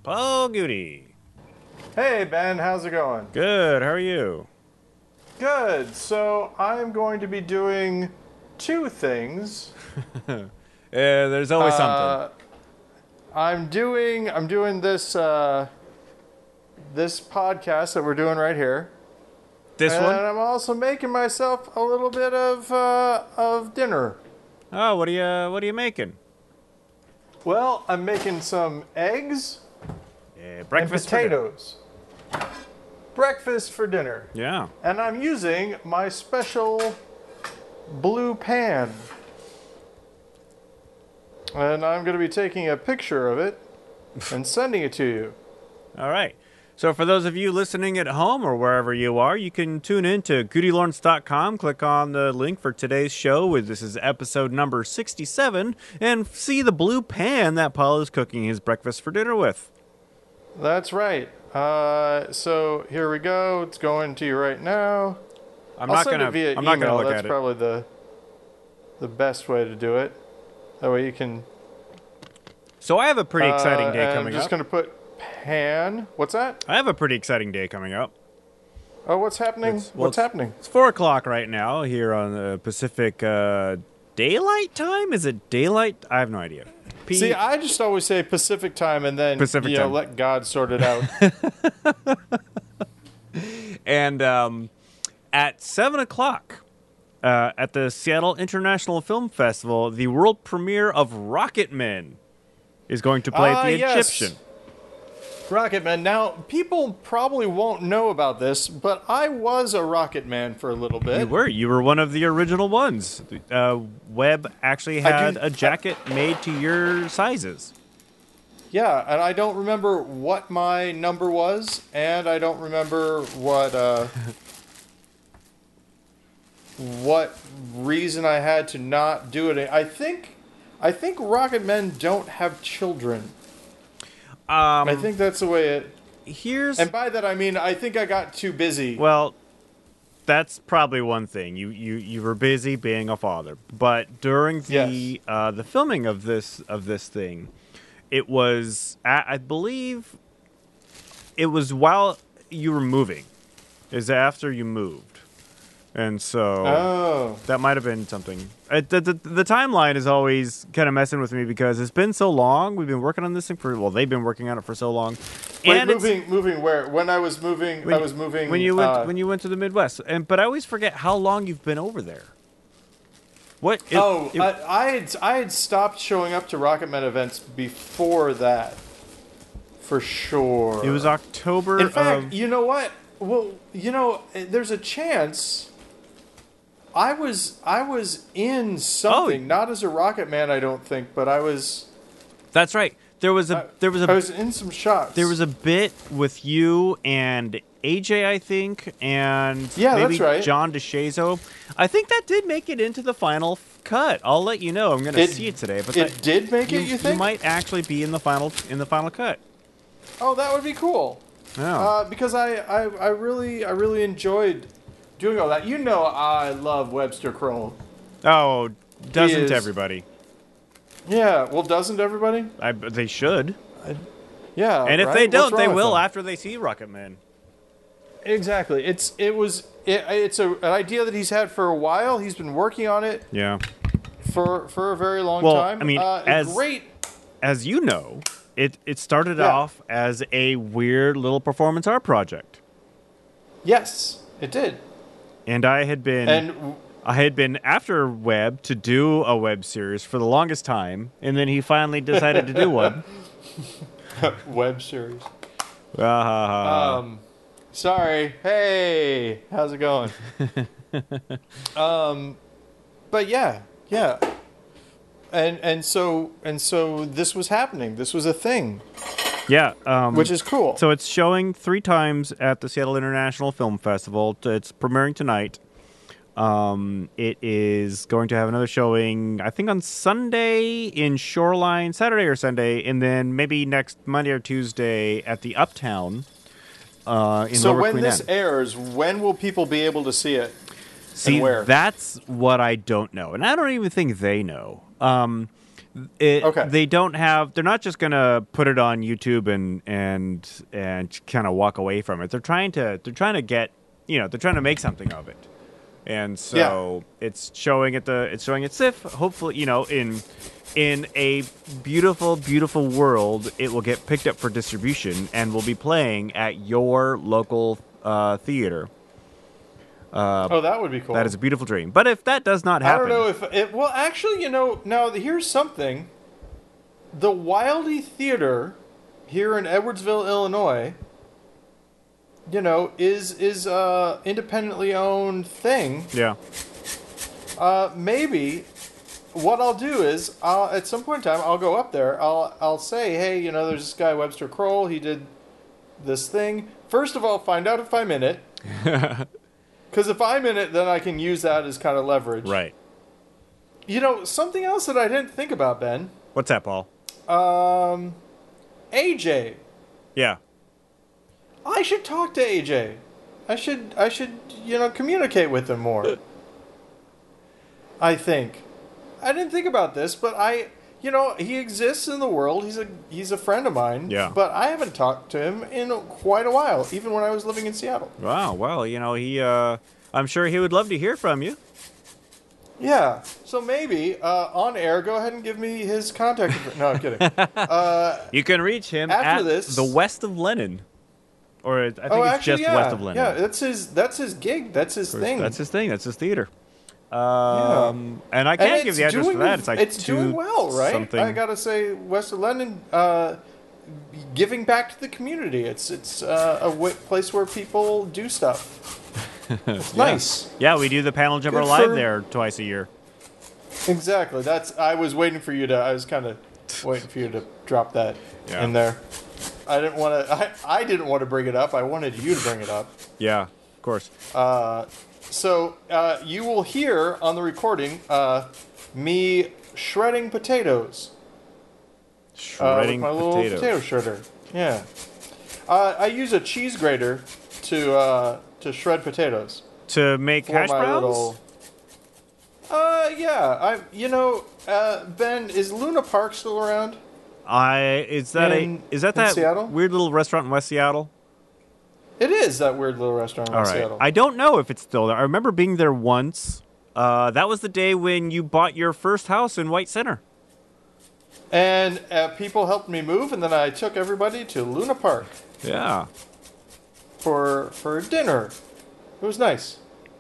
Paul Goody. Hey, Ben, how's it going? Good, how are you? Good. So I'm going to be doing two things. There's always something. I'm doing this this podcast that we're doing right here. This and one? I'm also making myself a little bit of dinner. Oh, what are you making? Well, I'm making some eggs Breakfast and potatoes. Breakfast for dinner. Yeah. And I'm using my special blue pan. And I'm going to be taking a picture of it and sending it to you. All right. So for those of you listening at home or wherever you are, you can tune in to GoodyLawrence.com, click on the link for today's show. This is episode number 67, and see the blue pan that Paul is cooking his breakfast for dinner with. That's right. So here we go. It's going to you right now. I'll send it via email. Not gonna look That's at it. probably the best way to do it. That way you can. So I have a pretty exciting day coming up. I'm just going to put pan. What's that? I have a pretty exciting day coming up. Oh, what's happening? What's happening? It's 4 o'clock right now here on the Pacific Daylight Time. Is it daylight? I have no idea. See, I just always say Pacific time and then Time. Let God sort it out. And at 7 o'clock at the Seattle International Film Festival, the world premiere of Rocketman is going to play at the Egyptian. Rocketman. Now, people probably won't know about this, but I was a Rocketman for a little bit. You were one of the original ones. Webb actually had a jacket made to your sizes. Yeah, and I don't remember what my number was, and I don't remember what reason I had to not do it. I think Rocketmen don't have children. I think that's the way it... And by that I mean I think I got too busy. Well, that's probably one thing. You were busy being a father. But during the filming of this thing, it was I believe it was while you were moving. Is after you moved. And so that might have been something. The timeline is always kind of messing with me because it's been so long. We've been working on this thing they've been working on it for so long. Wait, and moving where? When I was moving, when you went to the Midwest. But I always forget how long you've been over there. What? I had stopped showing up to Rocketman events before that, for sure. It was October. In fact, you know what? Well, there's a chance. I was in something, not as a Rocketman, I don't think, but I was. That's right. I was in some shots. There was a bit with you and AJ, I think, and maybe that's right. John DeShazo. I think that did make it into the final cut. I'll let you know. I'm going to see it today. But it did make it. You think you might actually be in the final cut? Oh, that would be cool. Yeah. Because I really enjoyed doing all that. I love Webster Kroll. Oh, doesn't everybody? Yeah, well, doesn't everybody? They should. Yeah, and if they don't, they will after they see Rocketman. Exactly. It's an idea that he's had for a while. He's been working on it. Yeah. For a very long time. I mean, as you know, it started off as a weird little performance art project. Yes, it did. And I had been after Webb to do a web series for the longest time, and then he finally decided to do one. Web series. Sorry. Hey, how's it going? But yeah. And so this was happening. This was a thing. Yeah. Which is cool. So it's showing 3 times at the Seattle International Film Festival. It's premiering tonight. It is going to have another showing, I think, on Sunday in Shoreline, Saturday or Sunday, and then maybe next Monday or Tuesday at the Uptown in Lower Queen Anne. So when this airs, when will people be able to see it? See, that's what I don't know, and I don't even think they know. Okay. They don't have. They're not just gonna put it on YouTube and kind of walk away from it. They're trying to get. They're trying to make something of it, and so it's showing at SIFF. Hopefully, in a beautiful, beautiful world, it will get picked up for distribution and will be playing at your local theater. That would be cool. That is a beautiful dream. But if that does not happen... I don't know if... well, actually, now here's something. The Wildey Theater here in Edwardsville, Illinois, is a independently owned thing. Yeah. Maybe what I'll do is, at some point in time, I'll go up there. I'll say, hey, there's this guy, Webster Kroll. He did this thing. First of all, find out if I'm in it. Because if I'm in it, then I can use that as kind of leverage. Right. Something else that I didn't think about, Ben. What's that, Paul? AJ. Yeah. I should talk to AJ. I should communicate with him more. I think. I didn't think about this, but he exists in the world. He's a friend of mine. Yeah. But I haven't talked to him in quite a while, even when I was living in Seattle. Wow. Well, he. I'm sure he would love to hear from you. Yeah. So maybe on air, go ahead and give me his contact. No, I'm kidding. You can reach him after at this, the West of Lenin, or I think it's actually, just West of Lenin. Yeah, that's his gig. That's his thing. That's his thing. That's his theater. And I can't give the address for that. It's doing well, right? Something. I gotta say, West of Lenin, giving back to the community. It's a place where people do stuff. It's nice. Yeah, we do the Panel Jumper Live there twice a year. Exactly. I was waiting for you to. I was kind of waiting for you to drop that in there. I didn't want to. I didn't want to bring it up. I wanted you to bring it up. Yeah, of course. So you will hear on the recording me shredding potatoes. Shredding with my potatoes. Little potato shredder. Yeah. I use a cheese grater to shred potatoes. To make hash browns? Yeah. Ben, is Luna Park still around? Is that Seattle? weird little restaurant in West Seattle? It is that weird little restaurant in Seattle. I don't know if it's still there. I remember being there once. That was the day when you bought your first house in White Center. And people helped me move, and then I took everybody to Luna Park. Yeah. For dinner. It was nice.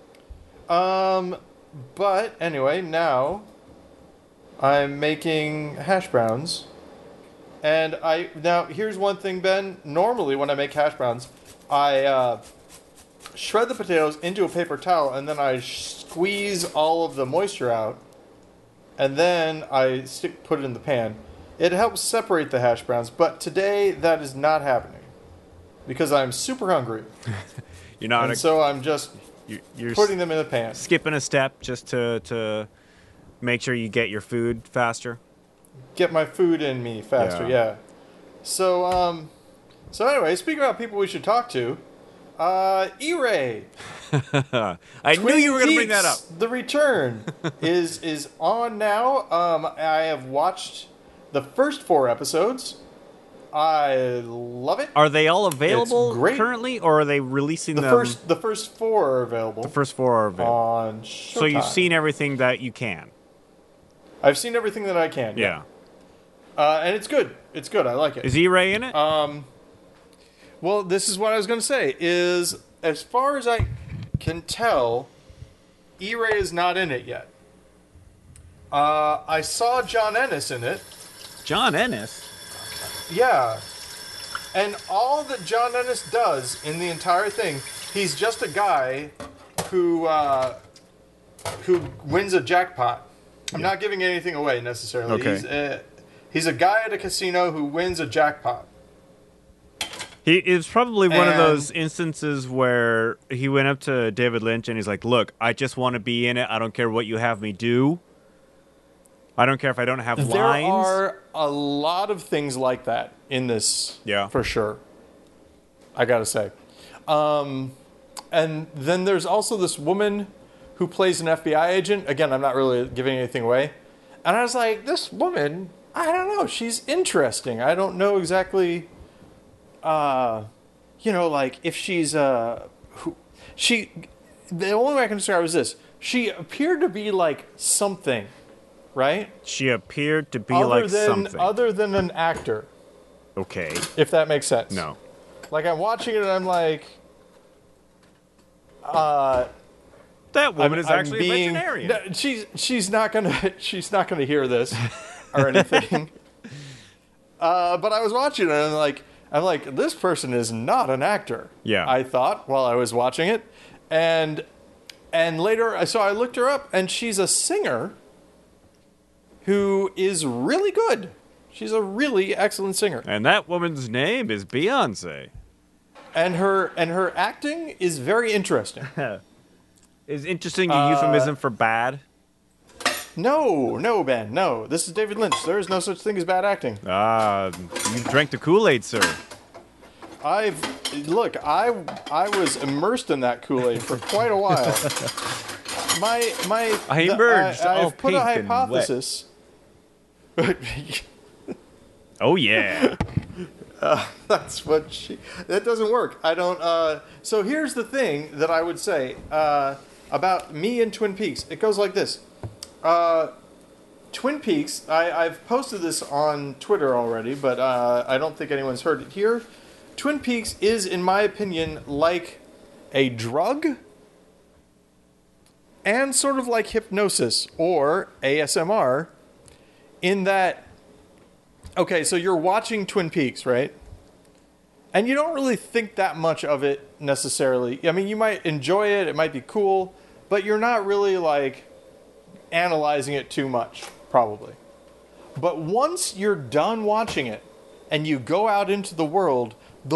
But anyway, now I'm making hash browns. And now here's one thing, Ben. Normally when I make hash browns, I shred the potatoes into a paper towel, and then I squeeze all of the moisture out, and then I put it in the pan. It helps separate the hash browns, but today that is not happening because I'm super hungry. So I'm just you're putting them in the pan. Skipping a step just to make sure you get your food faster. Get my food in me faster, yeah. So anyway, speaking about people we should talk to, E-Ray. I knew you were going to bring that up. The Return is on now. I have watched the first 4 episodes. I love it. Are they all available currently, or are they releasing them? The first 4 are available. The first 4 are available. On Showtime. So you've seen everything that you can. I've seen everything that I can. Yeah. And it's good. It's good. I like it. Is E-Ray in it? Well, this is what I was going to say. Is as far as I can tell, E-Ray is not in it yet. I saw John Ennis in it. John Ennis? Yeah. And all that John Ennis does in the entire thing, he's just a guy who wins a jackpot. I'm not giving anything away necessarily. Okay. He's a guy at a casino who wins a jackpot. He is probably one of those instances where he went up to David Lynch and he's like, look, I just want to be in it. I don't care what you have me do. I don't care if I don't have lines. There are a lot of things like that in this, for sure. I gotta say. And then there's also this woman who plays an FBI agent. Again, I'm not really giving anything away. And I was like, this woman, I don't know, she's interesting. I don't know exactly, like if she's, the only way I can describe it is this. She appeared to be like something, right? She appeared to be like something. Other than an actor. Okay. If that makes sense. No. Like, I'm watching it and I'm like, that woman is actually a veterinarian. No, she's not gonna hear this or anything. But I was watching it and I'm like, this person is not an actor. Yeah. I thought while I was watching it, and later, so I looked her up, and she's a singer who is really good. She's a really excellent singer. And that woman's name is Beyonce. And her acting is very interesting. Is interesting a euphemism for bad? No, Ben, no. This is David Lynch. There is no such thing as bad acting. You drank the Kool-Aid, sir. I was immersed in that Kool-Aid for quite a while. I emerged all I've put pink a hypothesis. Oh yeah. That's what that doesn't work. I don't, so here's the thing that I would say, about me and Twin Peaks. It goes like this. Twin Peaks, I've posted this on Twitter already, but, I don't think anyone's heard it here. Twin Peaks is, in my opinion, like a drug and sort of like hypnosis or ASMR in that, okay, so you're watching Twin Peaks, right? And you don't really think that much of it necessarily. I mean, you might enjoy it, it might be cool, but you're not really like analyzing it too much, probably. But once you're done watching it and you go out into the world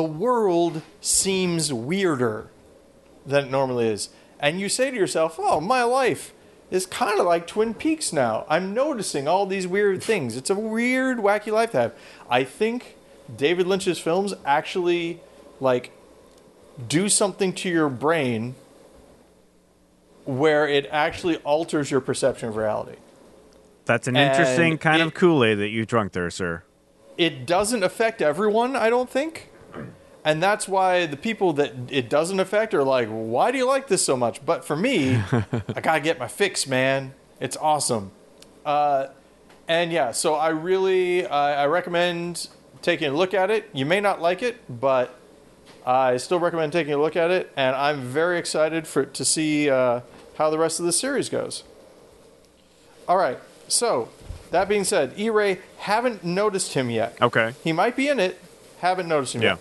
seems weirder than it normally is. And you say to yourself, oh, my life is kind of like Twin Peaks now. I'm noticing all these weird things. It's a weird, wacky life to have. I think David Lynch's films actually, like, do something to your brain where it actually alters your perception of reality. That's an interesting kind of Kool-Aid that you drunk there, sir. It doesn't affect everyone, I don't think. And that's why the people that it doesn't affect are like, why do you like this so much? But for me, I gotta get my fix, man. It's awesome. And yeah, so I really, I recommend taking a look at it. You may not like it, but I still recommend taking a look at it. And I'm very excited to see how the rest of the series goes. All right, so that being said, E-Ray, haven't noticed him yet. Okay. He might be in it, haven't noticed him yet.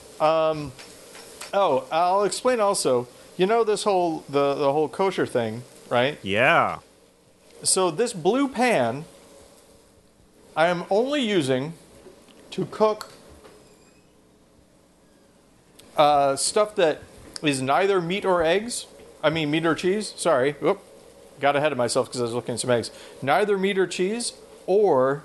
I'll explain also. You know this whole the whole kosher thing, right? Yeah. So this blue pan I am only using to cook stuff that is neither meat or eggs. I mean meat or cheese. Sorry. Whoop. Got ahead of myself because I was looking at some eggs. Neither meat or cheese or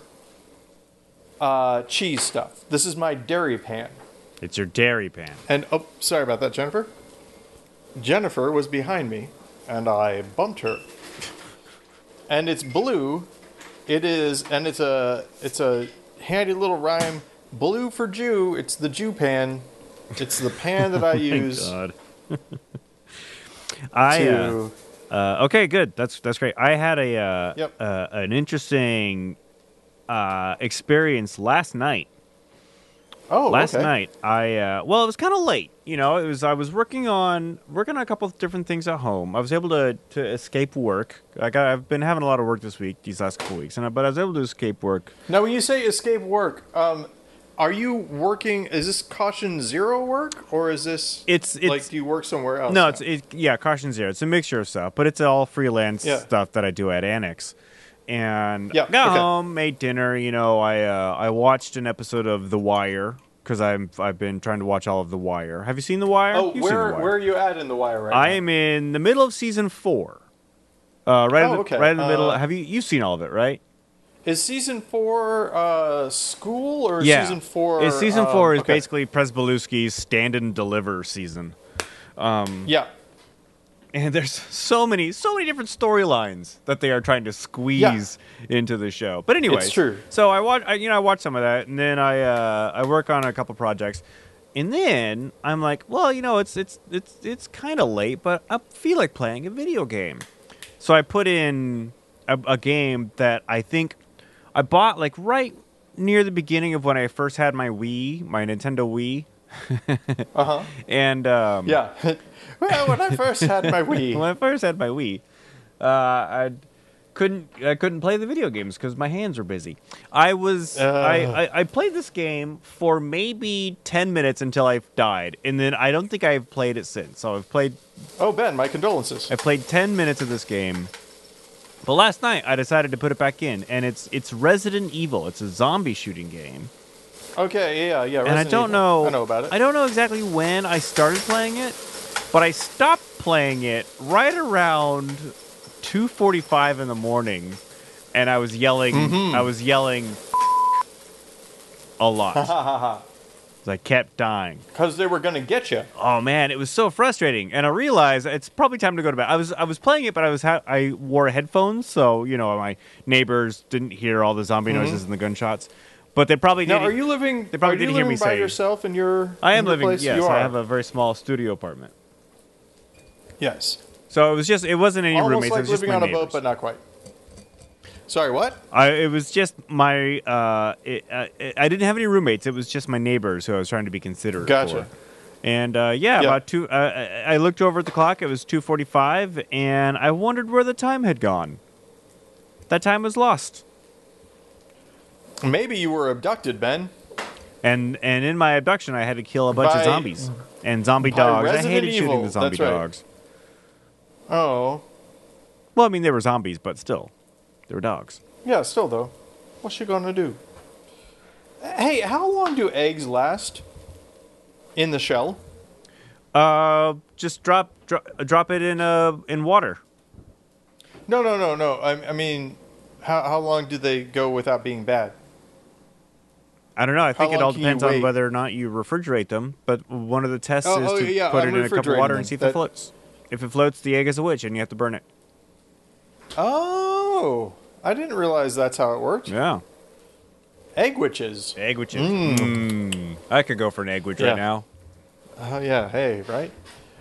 cheese stuff. This is my dairy pan. It's your dairy pan. And, oh, sorry about that, Jennifer. Jennifer was behind me, and I bumped her. And it's blue. It is, and it's a handy little rhyme. Blue for Jew. It's the Jew pan. It's the pan that I use. God. Okay, good. That's great. I had an interesting experience last night. Oh, last okay. night it was kind of late. You know, I was working on a couple of different things at home. I was able to escape work. I've been having a lot of work this week, these last couple of weeks, but I was able to escape work. Now, when you say escape work, are you working? Is this Caution Zero work, or is this it's like do you work somewhere else? No, it's Caution Zero. It's a mixture of stuff, but it's all freelance stuff that I do at Annex. And got home, made dinner. You know, I watched an episode of The Wire because I've been trying to watch all of The Wire. Have you seen The Wire? Oh, where are you at in The Wire right now? I am in the middle of season 4. Right in the middle. Have you've seen all of it, right? Is season 4 school or season 4? Season 4 is basically Presbalewski's Stand and Deliver season. And there's so many different storylines that they are trying to squeeze into the show. But anyway, it's true. So I watch some of that, and then I work on a couple projects, and then I'm like, well, it's kind of late, but I feel like playing a video game. So I put in a game that I think I bought like right near the beginning of when I first had my Nintendo Wii. And well, when I first had my Wii, I couldn't play the video games because my hands were busy. I played this game for maybe 10 minutes until I died, and then I don't think I've played it since. So I've played. Oh, Ben, my condolences. I played 10 minutes of this game, but last night I decided to put it back in, and it's Resident Evil. It's a zombie shooting game. Okay, yeah. And I don't know. I know about it. I don't know exactly when I started playing it, but I stopped playing it right around 2:45 in the morning, and I was yelling. I was yelling a lot. I kept dying because they were going to get you. Oh man, it was so frustrating, and I realized it's probably time to go to bed. I was playing it, but I wore headphones, so my neighbors didn't hear all the zombie noises and the gunshots. But they probably didn't. Now, are you living? They probably didn't hear me by say yourself in your. I am living. Place? Yes, I have a very small studio apartment. Yes. So it wasn't any almost roommates. Like it was just living my on neighbors. A boat, but not quite. Sorry, what? It was just my. I didn't have any roommates. It was just my neighbors who I was trying to be considerate Gotcha. for. And about two. I looked over at the clock. It was 2:45, and I wondered where the time had gone. That time was lost. Maybe you were abducted, Ben. And in my abduction, I had to kill a bunch of zombies and zombie dogs. Resident I hated Evil. shooting the zombie dogs. Oh. Well, I mean, they were zombies, but still, they were dogs. Yeah, still though. What's she gonna do? Hey, how long do eggs last in the shell? Just drop it in water. No. I mean, how long do they go without being bad? I don't know. I think it all depends on whether or not you refrigerate them. But one of the tests is to put it in a cup of water and see if it floats. If it floats, the egg is a witch, and you have to burn it. Oh, I didn't realize that's how it worked. Yeah. Egg witches. Egg witches. I could go for an egg witch right now. Yeah. Hey, right.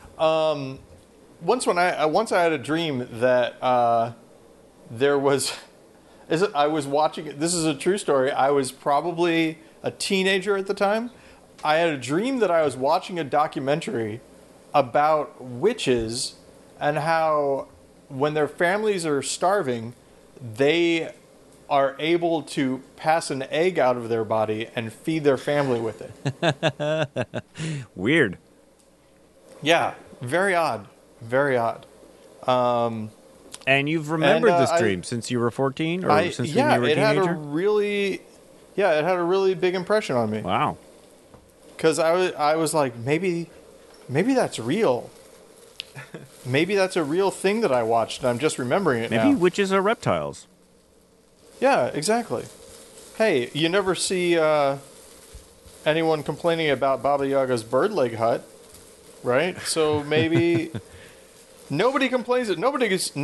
Once I had a dream that there was. I was watching. This is a true story. I was probably a teenager at the time. I had a dream that I was watching a documentary about witches and how when their families are starving, they are able to pass an egg out of their body and feed their family with it. Weird. Yeah, very odd. Very odd. And you've remembered this dream since you were 14, or since you were a teenager? It had a really big impression on me. Wow. Because I was like, maybe that's real. Maybe that's a real thing that I watched, and I'm just remembering it now. Maybe witches are reptiles. Yeah, exactly. Hey, you never see anyone complaining about Baba Yaga's bird leg hut, right? So maybe nobody complains that nobody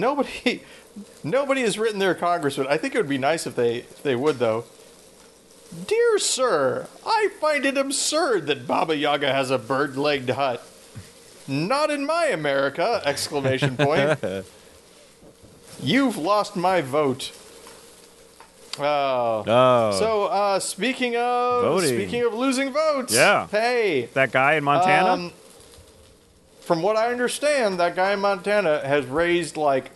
has written their congressman. I think it would be nice if they would, though. Dear sir, I find it absurd that Baba Yaga has a bird-legged hut. Not in my America! Exclamation point. You've lost my vote. So, speaking of losing votes, yeah. Hey, that guy in Montana. From what I understand, that guy in Montana has raised like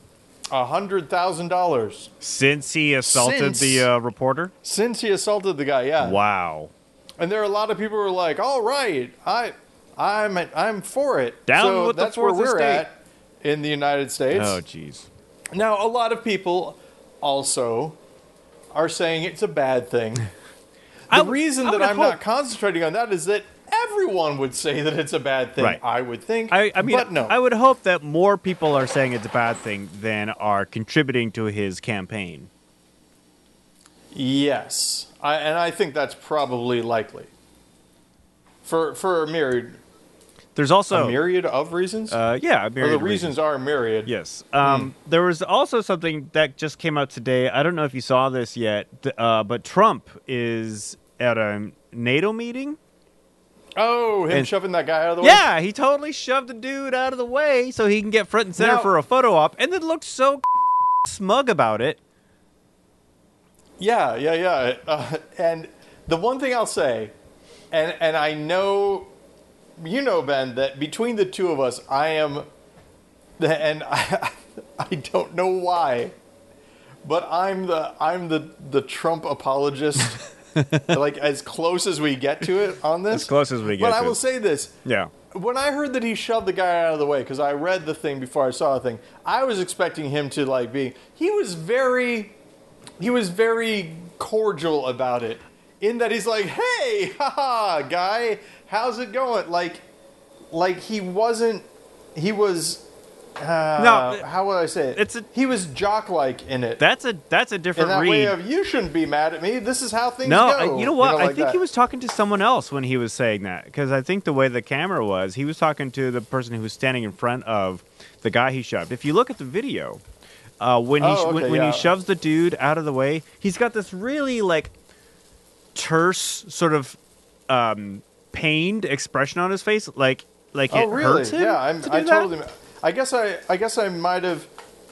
$100,000 since he assaulted the reporter. Since he assaulted the guy, yeah. Wow. And there are a lot of people who are like, "All right, I'm for it." Down with that's the Fourth where we're Estate. at in the United States. Oh, jeez. Now, a lot of people also are saying it's a bad thing. The reason that I'm not concentrating on that is that everyone would say that it's a bad thing, right. I would think. I mean, but no. I would hope that more people are saying it's a bad thing than are contributing to his campaign. Yes. And I think that's probably likely. For a myriad There's also a myriad of reasons. Yeah, a myriad. Or the reasons are a myriad. Yes. There was also something that just came out today. I don't know if you saw this yet, but Trump is at a NATO meeting. Oh, him shoving that guy out of the way? Yeah, he totally shoved the dude out of the way so he can get front and center for a photo op, and then looked so smug about it. Yeah. And the one thing I'll say, and I know, you know, Ben, that between the two of us, I don't know why, but I'm the Trump apologist. Like, as close as we get to it on this. As close as we get to it. But I will say this. Yeah. When I heard that he shoved the guy out of the way, because I read the thing before I saw the thing, I was expecting him to, like, he was very cordial about it. In that he's like, hey, haha, guy, how's it going? Like he wasn't, he was... no, how would I say it? He was jock-like in it. That's a different in that read. Way of, you shouldn't be mad at me. This is how things go. No, you know what? Like I think he was talking to someone else when he was saying that, because I think the way the camera was, he was talking to the person who was standing in front of the guy he shoved. If you look at the video, when he shoves the dude out of the way, he's got this really like terse sort of pained expression on his face, like it hurts him. Yeah, I totally. I guess I might have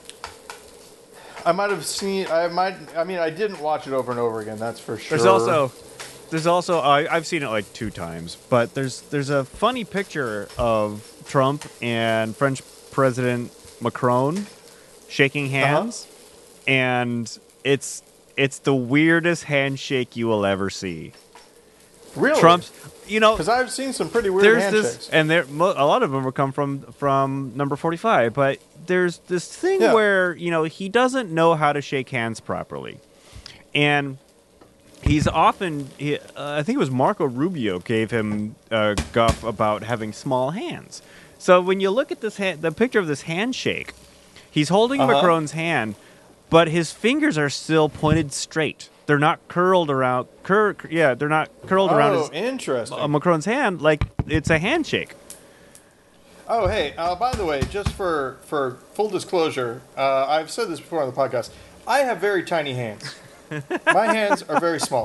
seen. I mean, I didn't watch it over and over again. That's for sure. There's also. I've seen it like 2 times, but there's a funny picture of Trump and French President Macron shaking hands, and it's the weirdest handshake you will ever see. Really? Trump's, because I've seen some pretty weird handshakes, and a lot of them will come from number 45. But there's this thing where he doesn't know how to shake hands properly, and he's often. I think it was Marco Rubio gave him a guff about having small hands. So when you look at the picture of this handshake, he's holding Macron's hand, but his fingers are still pointed straight. They're not curled around. They're not curled around. Oh, interesting. Macron's hand, like it's a handshake. Oh, hey. By the way, just for full disclosure, I've said this before on the podcast. I have very tiny hands. My hands are very small.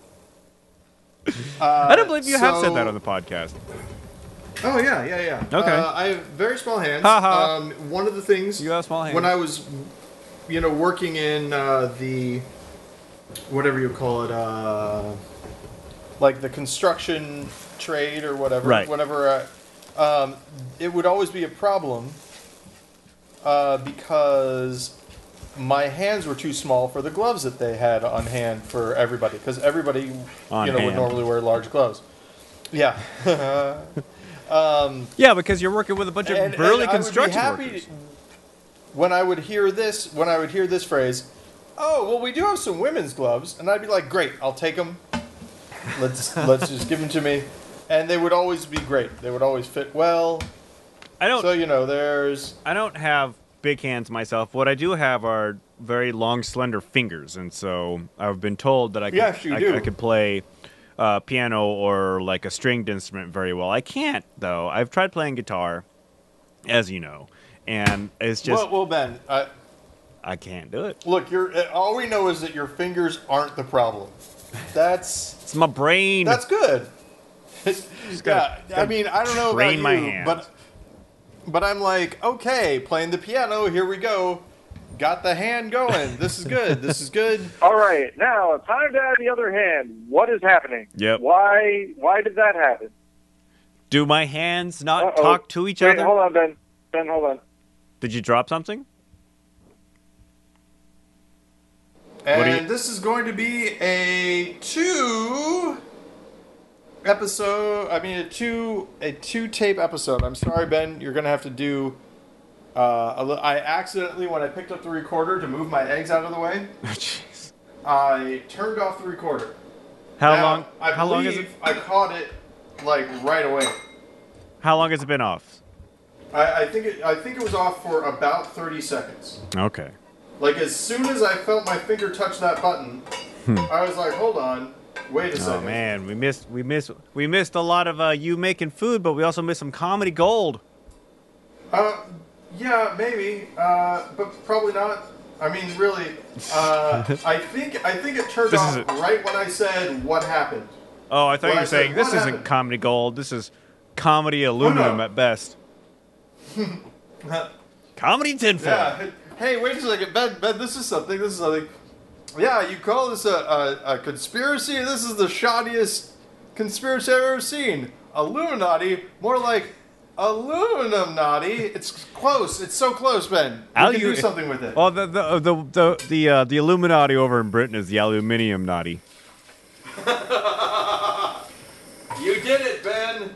I don't believe you have said that on the podcast. Oh yeah. Okay. I have very small hands. One of the things you have small hands. When I was, working in the whatever you call it, like the construction trade or whatever. Right. Whenever it would always be a problem because my hands were too small for the gloves that they had on hand for everybody. Because everybody, would normally wear large gloves. Yeah. Yeah, because you're working with a bunch of burly construction workers. When I would hear this phrase, oh, well, we do have some women's gloves, and I'd be like, great, I'll take them. Let's just give them to me, and they would always be great. They would always fit well. I don't have big hands myself. What I do have are very long, slender fingers, and so I've been told that I could play piano or like a stringed instrument very well. I can't though. I've tried playing guitar, as you know, and it's just well, Ben. I can't do it. Look, all we know is that your fingers aren't the problem. It's my brain. That's good. I mean, I don't know about my you, hands. but I'm like, okay, playing the piano. Here we go. Got the hand going. This is good. This is good. All right, now time to add the other hand. What is happening? Yep. Why did that happen? Do my hands not talk to each other? Hold on, Ben. Ben, hold on. Did you drop something? And this is going to be a two tape episode. I'm sorry, Ben. You're going to have to do. I accidentally, when I picked up the recorder to move my eggs out of the way, jeez, I turned off the recorder. How long is it? I caught it like right away. How long has it been off? I think it was off for about 30 seconds. Okay. Like as soon as I felt my finger touch that button, I was like, hold on. Wait a second. Oh man, we missed a lot of you making food, but we also missed some comedy gold. Yeah, maybe, but probably not. I mean, really, I think it turned off right when I said what happened. Oh, I thought you were saying this isn't comedy gold. This is comedy aluminum at best. Comedy tinfoil. Yeah. Hey, wait a second, Ben. This is something. Yeah, you call this a conspiracy? This is the shoddiest conspiracy I've ever seen. Illuminati, more like aluminum naughty. It's close. It's so close, Ben. We can do something with it. Well, the Illuminati over in Britain is the aluminium naughty. You did it, Ben.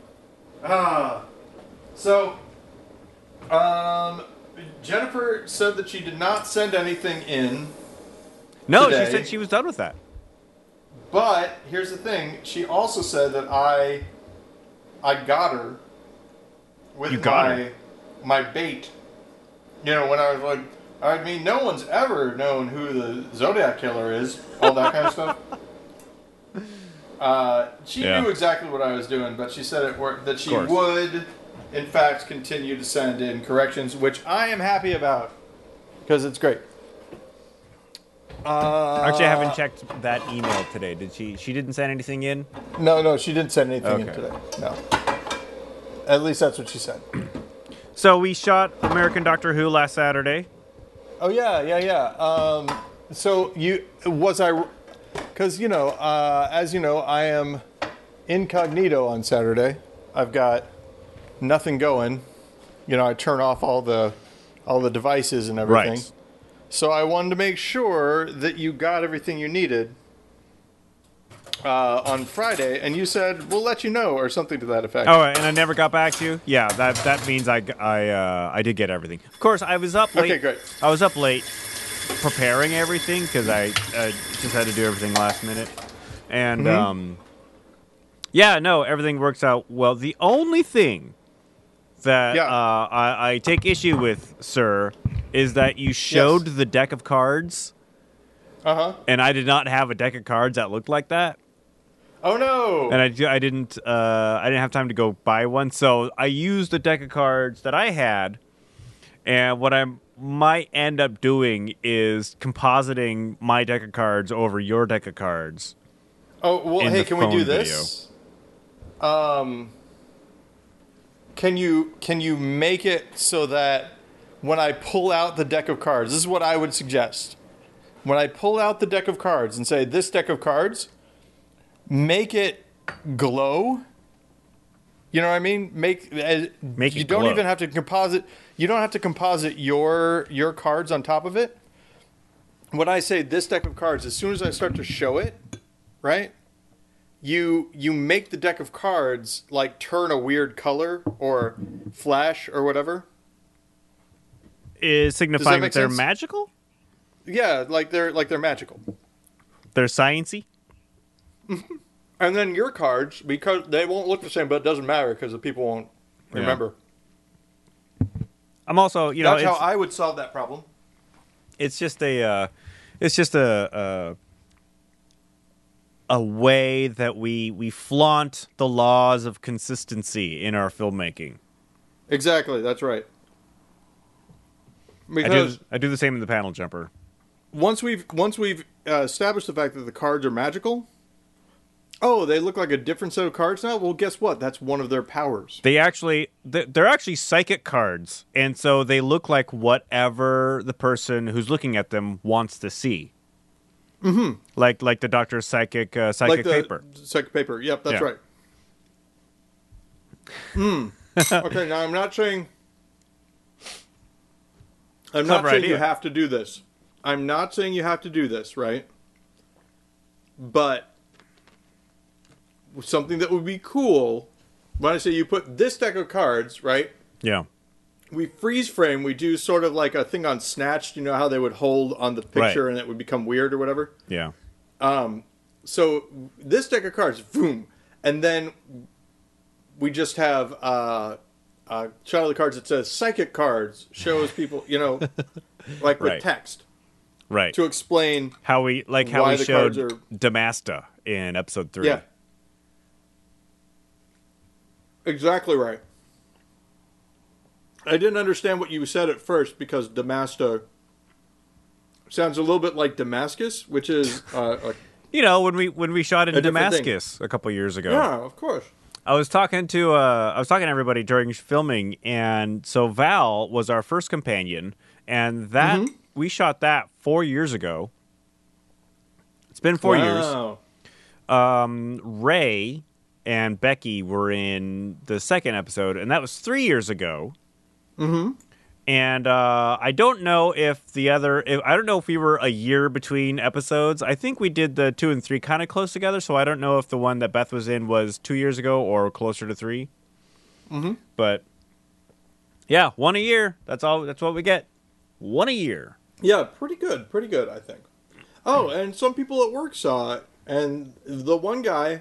So, Jennifer said that she did not send anything in. No, today, she said she was done with that. But here's the thing: she also said that I got her with my bait. You know, when I was like, I mean, no one's ever known who the Zodiac Killer is. All that kind of stuff. She knew exactly what I was doing, but she said that she would, in fact, continue to send in corrections, which I am happy about because it's great. Actually, I haven't checked that email today. Did she? She didn't send anything in? No, she didn't send anything in today. No. At least that's what she said. So we shot American Doctor Who last Saturday. Oh yeah. So because as you know, I am incognito on Saturday. I've got nothing going. You know, I turn off all the devices and everything. Right. So I wanted to make sure that you got everything you needed on Friday, and you said we'll let you know or something to that effect. Oh, and I never got back to you. Yeah, that means I did get everything. Of course, I was up late. Okay, great. I was up late preparing everything because I just had to do everything last minute, and everything works out well. The only thing that I take issue with, sir, is that you showed the deck of cards. And I did not have a deck of cards that looked like that. Oh no! And I didn't have time to go buy one, so I used the deck of cards that I had. And what I might end up doing is compositing my deck of cards over your deck of cards. Oh well, hey, can we do this? Can you make it so that when I pull out the deck of cards, this is what I would suggest. When I pull out the deck of cards and say, this deck of cards, make it glow. You know what I mean? Make it you don't glow. Even have to composite. You don't have to composite your cards on top of it. When I say this deck of cards, as soon as I start to show it, right? You make the deck of cards like turn a weird color or flash or whatever. Is signifying that they're magical? Yeah, like they're magical. They're sciencey. And then your cards, because they won't look the same, but it doesn't matter because the people won't remember. I'm also, that's how I would solve that problem. It's just a way that we flaunt the laws of consistency in our filmmaking. Exactly, that's right. Because I do the same in the panel jumper. Once we've established the fact that the cards are magical, they look like a different set of cards now. Well, guess what? That's one of their powers. They're actually psychic cards, and so they look like whatever the person who's looking at them wants to see. Mm-hmm. Like the doctor's psychic paper. Psychic paper. Yep, that's right. Okay, now I'm not saying you have to do this. I'm not saying you have to do this, right? But something that would be cool, when I say you put this deck of cards, right? Yeah. We freeze frame, we do sort of like a thing on Snatched, you know how they would hold on the picture and it would become weird or whatever? Yeah. So this deck of cards, boom, and then we just have a shot of the cards that says psychic cards, shows people, like with text. Right. To explain how we showed Damasta in episode 3. Yeah. Exactly right. I didn't understand what you said at first because Damasto sounds a little bit like Damascus, which is you know, when we shot in Damascus a couple years ago. Yeah, of course. I was talking to everybody during filming, and so Val was our first companion, and that we shot that 4 years ago. It's been 4 years. Ray and Becky were in the second episode, and that was 3 years ago. Mm-hmm. And I don't know if I don't know if we were a year between episodes. I think we did the 2 and 3 kind of close together, so I don't know if the one that Beth was in was 2 years ago or closer to 3. Mm-hmm. But yeah, 1 a year. That's all. That's what we get. 1 a year. Yeah, pretty good, I think. Oh, and some people at work saw it, and the one guy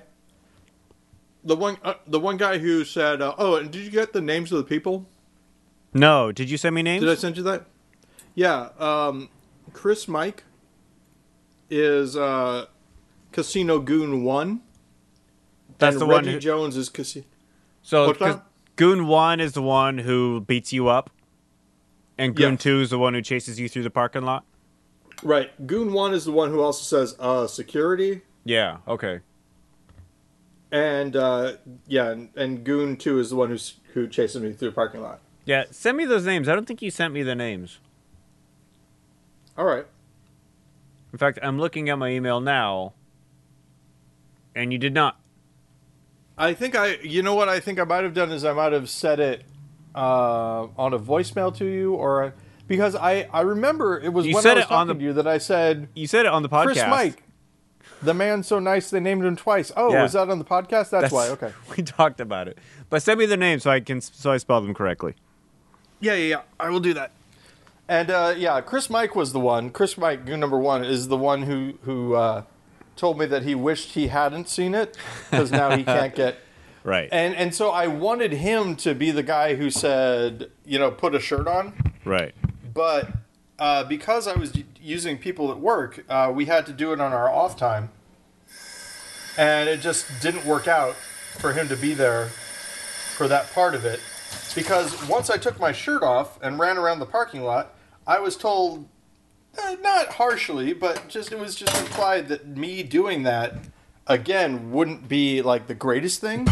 who said, "Oh, and did you get the names of the people?" No, did you send me names? Did I send you that? Yeah, Chris Mike is Casino Goon 1. That's and the Reggie one. Who... Jones is Casino. So Goon 1 is the one who beats you up, and Goon 2 is the one who chases you through the parking lot. Right. Goon 1 is the one who also says security. Yeah. Okay. And and Goon 2 is the one who chases me through the parking lot. Yeah, send me those names. I don't think you sent me the names. All right. In fact, I'm looking at my email now, and you did not. You know what I think I might have done is I might have said it on a voicemail to you, because I remember it was when I was talking to you that I said... You said it on the podcast. Chris Mike, the man so nice they named him twice. Oh, yeah. Was that on the podcast? That's why, okay. We talked about it. But send me the names so I spell them correctly. Yeah. I will do that. And Chris Mike was the one. Chris Mike, Goon number 1, is the one who told me that he wished he hadn't seen it because now he can't get right. And so I wanted him to be the guy who said, put a shirt on. Right. But because I was using people at work, we had to do it on our off time, and it just didn't work out for him to be there for that part of it. Because once I took my shirt off and ran around the parking lot, I was told, not harshly, but it was just implied that me doing that, again, wouldn't be like the greatest thing.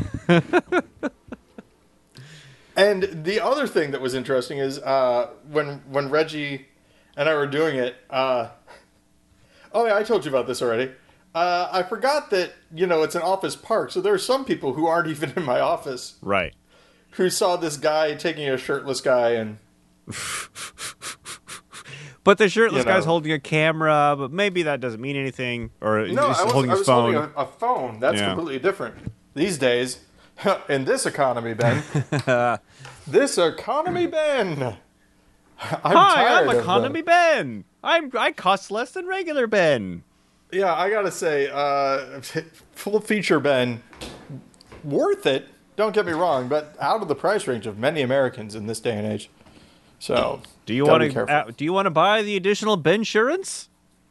And the other thing that was interesting is when Reggie and I were doing it, I told you about this already. I forgot that, it's an office park, so there are some people who aren't even in my office. Right. Who saw this guy taking a shirtless guy and... But the shirtless guy's holding a camera, but maybe that doesn't mean anything. Or no, he's holding his phone. Holding a phone. That's completely different. These days, in this economy, Ben. This economy, Ben. I'm economy Ben. I cost less than regular Ben. Yeah, I gotta say, full feature Ben, worth it. Don't get me wrong, but out of the price range of many Americans in this day and age. So, do you want to buy the additional Bensurance?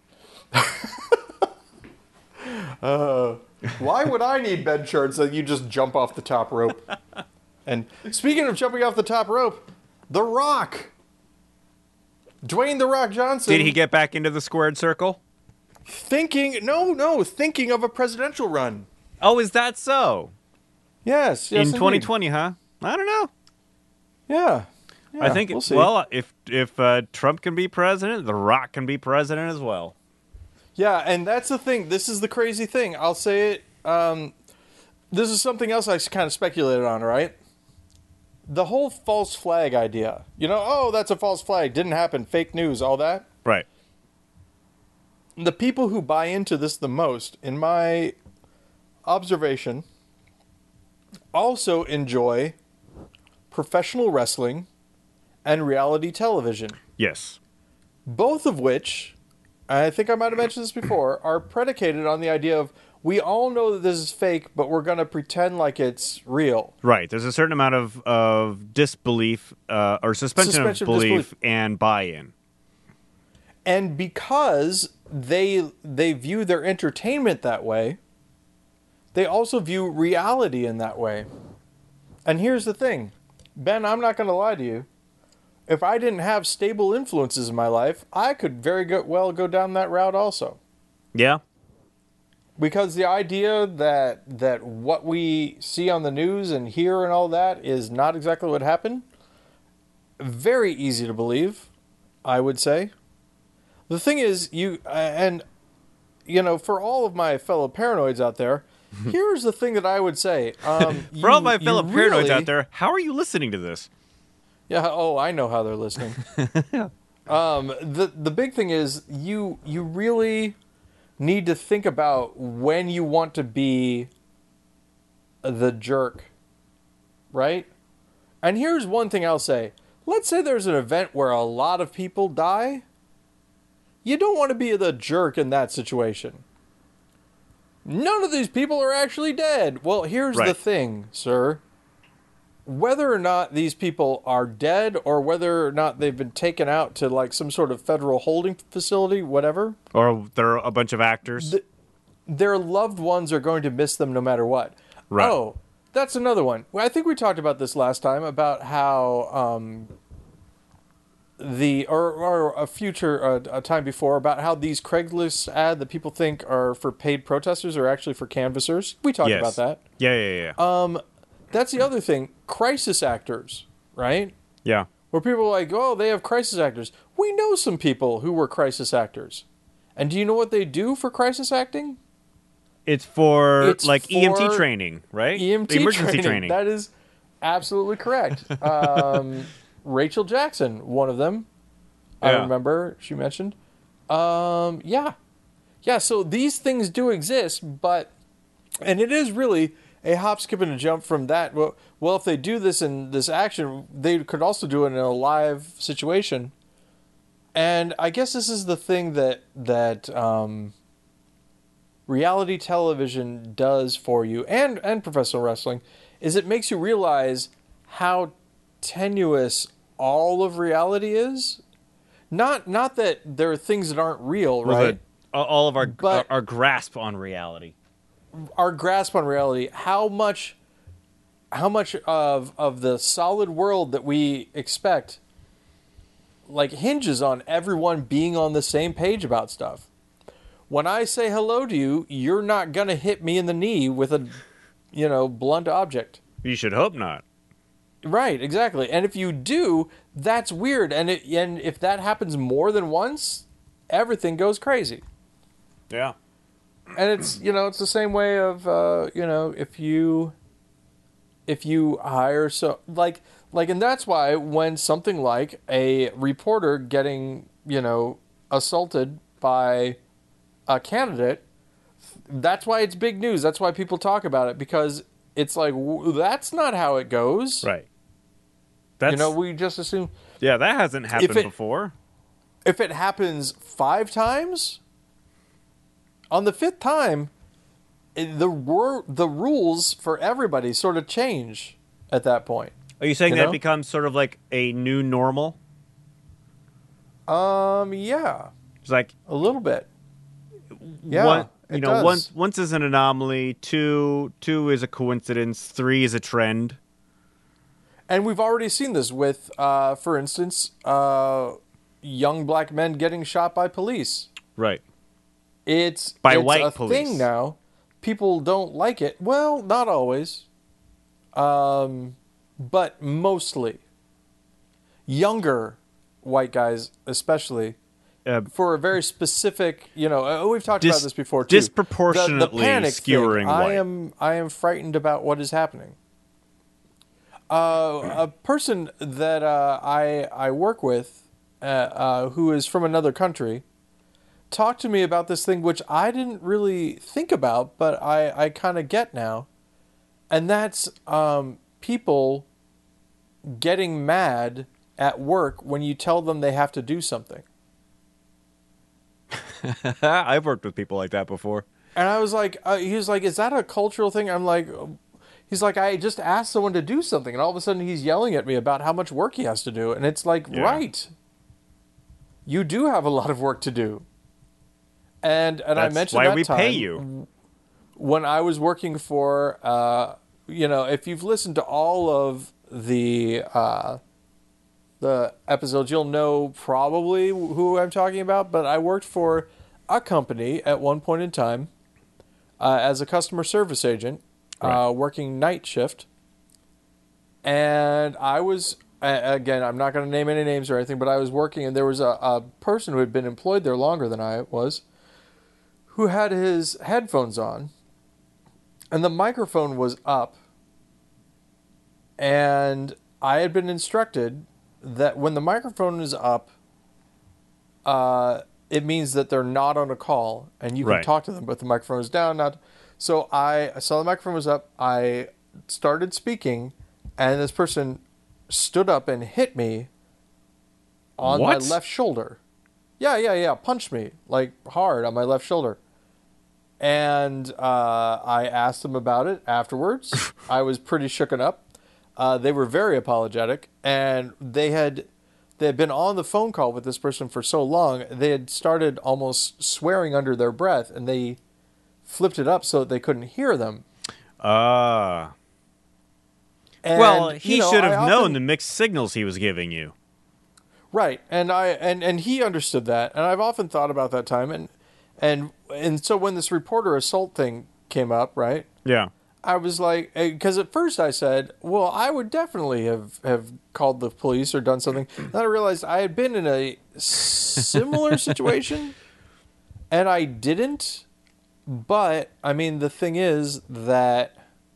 Why would I need Bensurance so you just jump off the top rope? And speaking of jumping off the top rope, The Rock, Dwayne "The Rock" Johnson. Did he get back into the squared circle? Thinking of a presidential run. Oh, is that so? Yes, in 2020, huh? I don't know. Yeah, I think we'll see. Well, if Trump can be president, The Rock can be president as well. Yeah, and that's the thing. This is the crazy thing. I'll say it. This is something else I kind of speculated on, right? The whole false flag idea. That's a false flag. Didn't happen. Fake news, all that. Right. The people who buy into this the most, in my observation, also enjoy professional wrestling and reality television. Yes. Both of which, I think I might have mentioned this before, are predicated on the idea of we all know that this is fake, but we're going to pretend like it's real. Right. There's a certain amount of disbelief or suspension of belief and buy-in. And because they view their entertainment that way, they also view reality in that way. And here's the thing, Ben, I'm not going to lie to you. If I didn't have stable influences in my life, I could well go down that route also. Yeah. Because the idea that what we see on the news and hear and all that is not exactly what happened, very easy to believe, I would say. The thing is, for all of my fellow paranoids out there, here's the thing that I would say. For all my fellow paranoids out there, how are you listening to this? Yeah, I know how they're listening. The big thing is you really need to think about when you want to be the jerk, right? And here's one thing I'll say. Let's say there's an event where a lot of people die. You don't want to be the jerk in that situation. None of these people are actually dead. Well, here's the thing, sir. Whether or not these people are dead or whether or not they've been taken out to like some sort of federal holding facility, whatever. Or they're a bunch of actors. Their loved ones are going to miss them no matter what. Right. Oh, that's another one. I think we talked about this last time about how a time before about how these Craigslist ads that people think are for paid protesters are actually for canvassers. We talked about that. Yeah. That's the other thing. Crisis actors, right? Yeah. Where people are like, oh, they have crisis actors. We know some people who were crisis actors. And do you know what they do for crisis acting? It's for EMT training, right? EMT emergency training. That is absolutely correct. Rachel Jackson, one of them. I remember she mentioned. Yeah, so these things do exist, and it is really a hop, skip, and a jump from that. Well, if they do this in this action, they could also do it in a live situation. And I guess this is the thing that reality television does for you, and professional wrestling, is it makes you realize how tenuous all of reality is. Not that there are things that aren't real, right? All of our grasp on reality. Our grasp on reality, how much of the solid world that we expect like hinges on everyone being on the same page about stuff. When I say hello to you, you're not going to hit me in the knee with a blunt object. You should hope not. Right, exactly. And if you do, that's weird. And if that happens more than once, everything goes crazy. Yeah. And it's it's the same way of if you hire and that's why when something like a reporter getting assaulted by a candidate, that's why it's big news. That's why people talk about it, because it's like that's not how it goes. Right. We just assume. Yeah, that hasn't happened before. If it happens 5 times, on the 5th time, the rules for everybody sort of change at that point. Are you saying that becomes sort of like a new normal? Yeah. It's like a little bit. Yeah. Once is an anomaly, two is a coincidence, 3 is a trend. And we've already seen this with, for instance, young black men getting shot by police. Right. It's white police. Thing now. People don't like it. Well, not always. But mostly. Younger white guys, especially. For a very specific, we've talked about this before too. Disproportionately the panic skewering thing. I am frightened about what is happening. A person that I work with, who is from another country, talked to me about this thing, which I didn't really think about, but I kind of get now, and that's people getting mad at work when you tell them they have to do something. I've worked with people like that before. And I was like, he was like, is that a cultural thing? I'm like, he's like, I just asked someone to do something, and all of a sudden he's yelling at me about how much work he has to do. And it's like, right. you do have a lot of work to do. And I mentioned why that we time pay you. When I was working for, if you've listened to all of the episodes, you'll know probably who I'm talking about. But I worked for a company at one point in time as a customer service agent, working night shift. And I was, again, I'm not going to name any names or anything, but I was working, and there was a person who had been employed there longer than I was, who had his headphones on, and the microphone was up, and I had been instructed that when the microphone is up, it means that they're not on a call, and you can talk to them, but the microphone is down. So I saw the microphone was up, I started speaking, and this person stood up and hit me on my left shoulder. Yeah. Punched me, like, hard on my left shoulder. And I asked them about it afterwards. I was pretty shooken up. They were very apologetic. And they had been on the phone call with this person for so long, they had started almost swearing under their breath, and they flipped it up so that they couldn't hear them. Well, he should have known the mixed signals he was giving you. Right, and he understood that, and I've often thought about that time, and so when this reporter assault thing came up, right? Yeah. I was like, because at first I said, well, I would definitely have called the police or done something. Then I realized I had been in a similar situation, and I didn't. But I mean, the thing is that,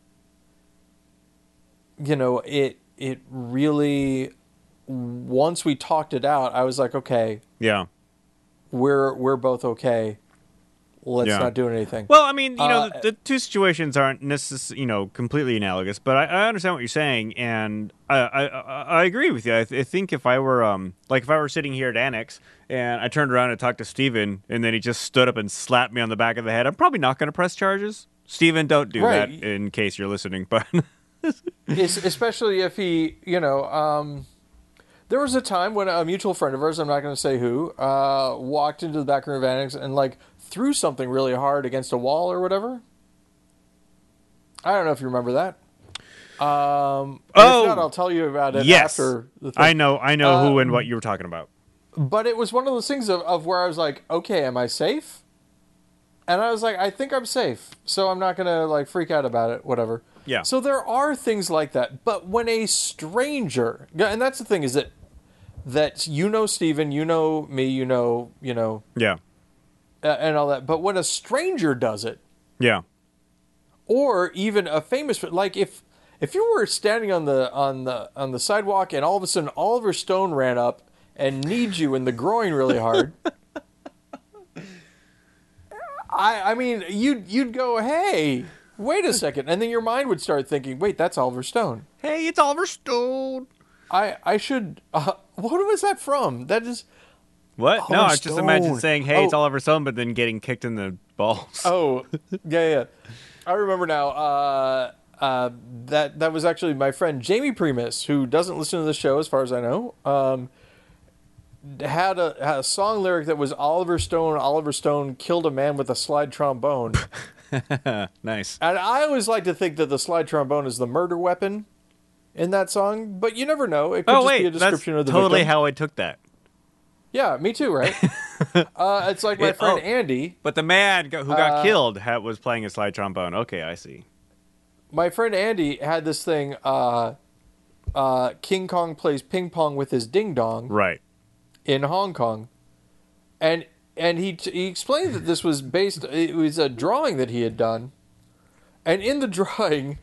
it really, once we talked it out, I was like, okay, yeah, we're both okay. Let's not do anything. Well, I mean, the two situations aren't necessarily, completely analogous, but I understand what you're saying, and I agree with you. I think if I were, if I were sitting here at Annex and I turned around and talked to Steven, and then he just stood up and slapped me on the back of the head, I'm probably not going to press charges. Steven, don't do that in case you're listening, but especially if he, there was a time when a mutual friend of ours, I'm not going to say who, walked into the back room of Annex and threw something really hard against a wall or whatever. I don't know if you remember that. If not, I'll tell you about it after the thing. I know who and what you were talking about. But it was one of those things of where I was like, okay, am I safe? And I was like, I think I'm safe, so I'm not going to freak out about it, whatever. Yeah. So there are things like that. But when a stranger, and that's the thing, is that Steven, me, yeah, and all that. But when a stranger does it, yeah, or even a famous, if you were standing on the sidewalk and all of a sudden Oliver Stone ran up and kneed you in the groin really hard, I mean, you'd go, hey, wait a second, and then your mind would start thinking, wait, that's Oliver Stone. Hey, it's Oliver Stone. I should. What was that from? That is. What? Oliver No, I Stone. just imagine saying, hey, it's Oliver Stone, but then getting kicked in the balls. Oh, yeah. I remember now. That was actually my friend Jamie Primus, who doesn't listen to the show as far as I know. Had a song lyric that was Oliver Stone killed a man with a slide trombone. Nice. And I always like to think that the slide trombone is the murder weapon in that song, but you never know. It could be a description of the totally victim. how I took that. Yeah, me too, right? It's like my friend Andy. But the man who got killed was playing a slide trombone. Okay, I see. My friend Andy had this thing, King Kong plays ping pong with his ding dong. Right. In Hong Kong. And he explained that this was it was a drawing that he had done. And in the drawing,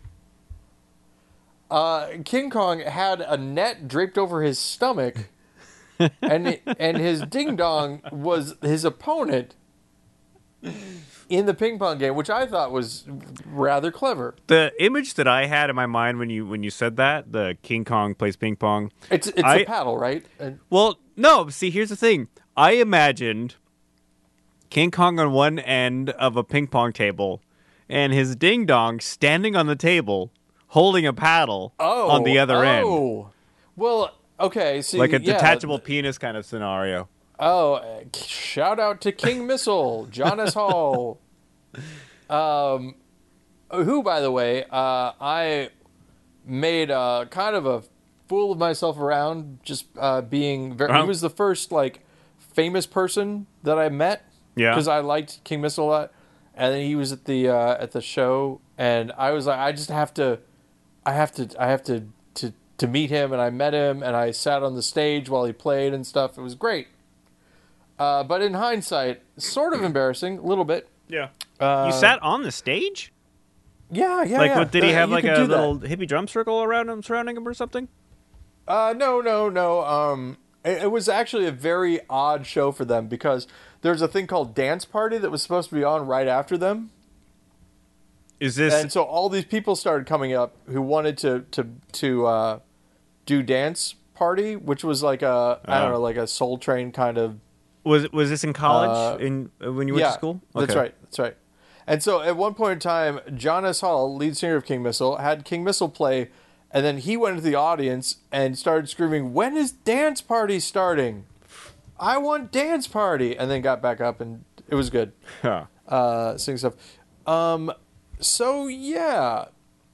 King Kong had a net draped over his stomach, and his ding dong was his opponent in the ping pong game, which I thought was rather clever. The image that I had in my mind when you said that, the King Kong plays ping pong, it's a paddle, right? Well, no. See, here's the thing. I imagined King Kong on one end of a ping pong table, and his ding dong standing on the table, holding a paddle on the other end. Oh, well, okay. See, like a detachable penis kind of scenario. shout out to King Missile, John S. Hall. Who, by the way, I made kind of a fool of myself around just being very... He was the first, like, famous person that I met. Yeah. Because I liked King Missile a lot. And then he was at the show, and I was like, I have to meet him, and I met him, and I sat on the stage while he played and stuff. It was great. But in hindsight, sort of embarrassing, a little bit. Yeah. You sat on the stage? Yeah. Like, did he have like a little hippie drum circle around him, surrounding him or something? No. It was actually a very odd show for them because there's a thing called Dance Party that was supposed to be on right after them. Is this... And so all these people started coming up who wanted to do Dance Party, which was like I don't know, like a Soul Train kind of... Was this in college when you went to school? Okay. That's right. And so at one point in time, John S. Hall, lead singer of King Missile, had King Missile play, and then he went into the audience and started screaming, "When is Dance Party starting? I want Dance Party!" And then got back up, and it was good. Huh. Sing stuff. So yeah.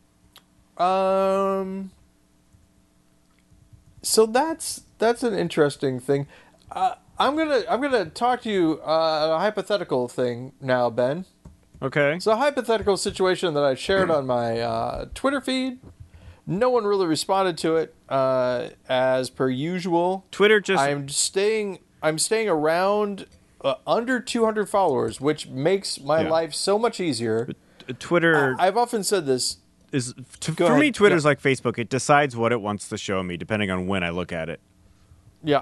So that's an interesting thing. I'm gonna talk to you a hypothetical thing now, Ben. Okay. So a hypothetical situation that I shared on my Twitter feed. No one really responded to it, as per usual. Twitter just... I'm staying around under 200 followers, which makes my life so much easier. Twitter... I've often said this. For me, Twitter's like Facebook. It decides what it wants to show me, depending on when I look at it. Yeah.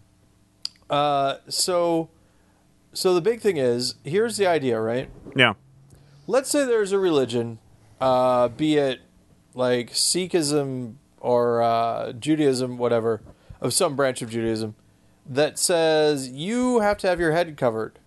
So the big thing is, here's the idea, right? Yeah. Let's say there's a religion, be it like Sikhism or Judaism, whatever, of some branch of Judaism, that says you have to have your head covered,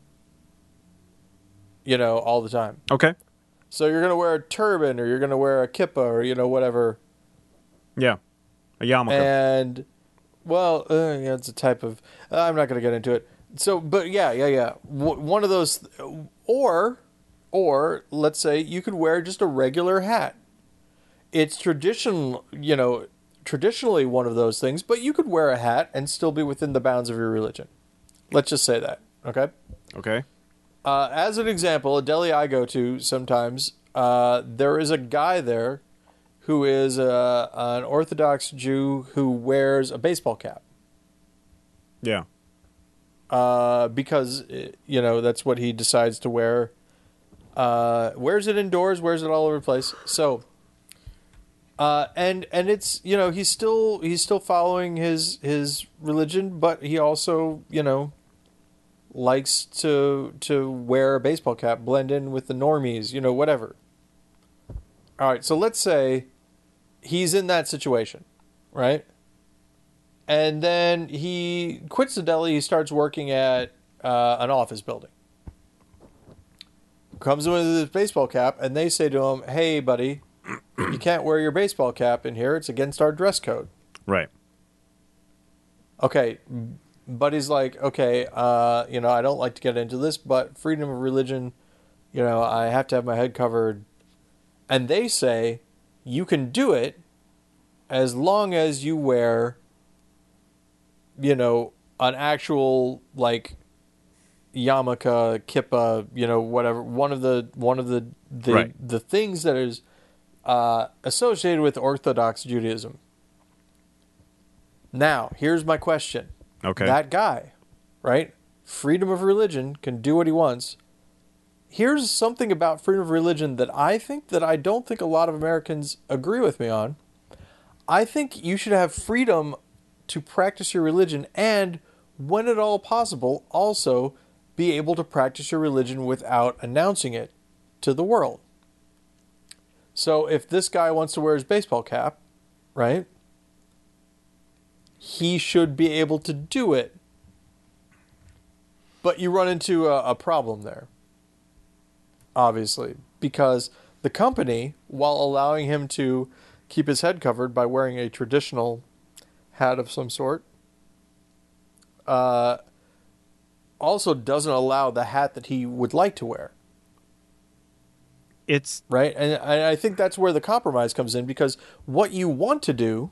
all the time. Okay. So you're going to wear a turban, or you're going to wear a kippah, or, whatever. Yeah. A yarmulke. And, well, it's a type of... I'm not going to get into it. So, but yeah. One of those... Or, let's say you could wear just a regular hat. It's traditionally one of those things, but you could wear a hat and still be within the bounds of your religion. Let's just say that, okay? Okay. As an example, a deli I go to sometimes, there is a guy there who is an Orthodox Jew who wears a baseball cap. Yeah. Because, that's what he decides to wear. Wears it indoors, wears it all over the place. So, and it's, he's still following his religion, but he also, likes to wear a baseball cap, blend in with the normies, whatever. All right, so let's say he's in that situation, right? And then he quits the deli, he starts working at an office building. Comes in with his baseball cap, and they say to him, "Hey, buddy, you can't wear your baseball cap in here. It's against our dress code." Right. Okay, buddy's like, "Okay, I don't like to get into this, but freedom of religion, I have to have my head covered." And they say, "You can do it as long as you wear, an actual, like, yarmulke, kippah, whatever, one of the right. the things that is associated with Orthodox Judaism." Now, here's my question. Okay. That guy, right? Freedom of religion, can do what he wants. Here's something about freedom of religion that I don't think a lot of Americans agree with me on. I think you should have freedom to practice your religion, and when at all possible, also be able to practice your religion without announcing it to the world. So if this guy wants to wear his baseball cap, right, he should be able to do it. But you run into a problem there, obviously, because the company, while allowing him to keep his head covered by wearing a traditional hat of some sort, also doesn't allow the hat that he would like to wear. It's right, and I think that's where the compromise comes in, because what you want to do,